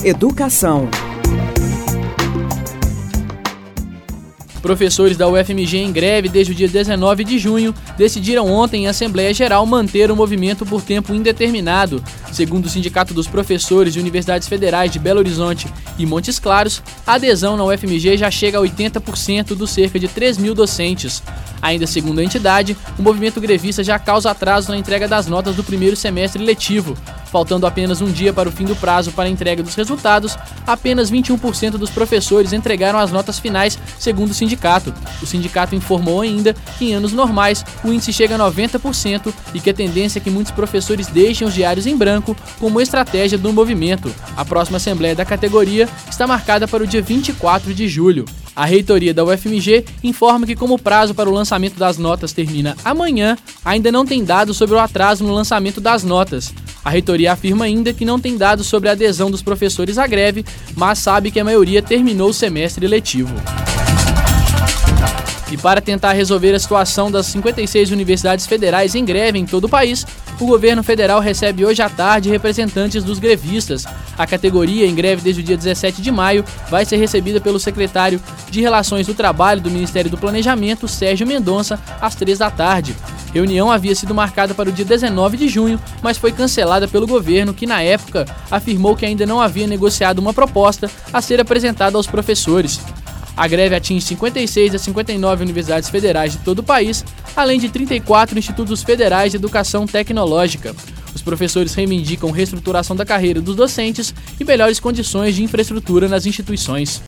Educação. Professores da UFMG em greve desde o dia 19 de junho decidiram ontem em Assembleia Geral manter o movimento por tempo indeterminado. Segundo o Sindicato dos Professores de Universidades Federais de Belo Horizonte e Montes Claros, a adesão na UFMG já chega a 80% dos cerca de 3 mil docentes. Ainda segundo a entidade, o movimento grevista já causa atraso na entrega das notas do primeiro semestre letivo. Faltando apenas um dia para o fim do prazo para a entrega dos resultados, apenas 21% dos professores entregaram as notas finais, segundo o sindicato. O sindicato informou ainda que em anos normais o índice chega a 90% e que a tendência é que muitos professores deixem os diários em branco como estratégia do movimento. A próxima assembleia da categoria está marcada para o dia 24 de julho. A reitoria da UFMG informa que, como o prazo para o lançamento das notas termina amanhã, ainda não tem dados sobre o atraso no lançamento das notas. A reitoria afirma ainda que não tem dados sobre a adesão dos professores à greve, mas sabe que a maioria terminou o semestre letivo. E para tentar resolver a situação das 56 universidades federais em greve em todo o país, o governo federal recebe hoje à tarde representantes dos grevistas. A categoria, em greve desde o dia 17 de maio, vai ser recebida pelo secretário de Relações do Trabalho do Ministério do Planejamento, Sérgio Mendonça, às 3 da tarde. A reunião havia sido marcada para o dia 19 de junho, mas foi cancelada pelo governo, que na época afirmou que ainda não havia negociado uma proposta a ser apresentada aos professores. A greve atinge 56 das 59 universidades federais de todo o país, além de 34 institutos federais de educação tecnológica. Os professores reivindicam reestruturação da carreira dos docentes e melhores condições de infraestrutura nas instituições.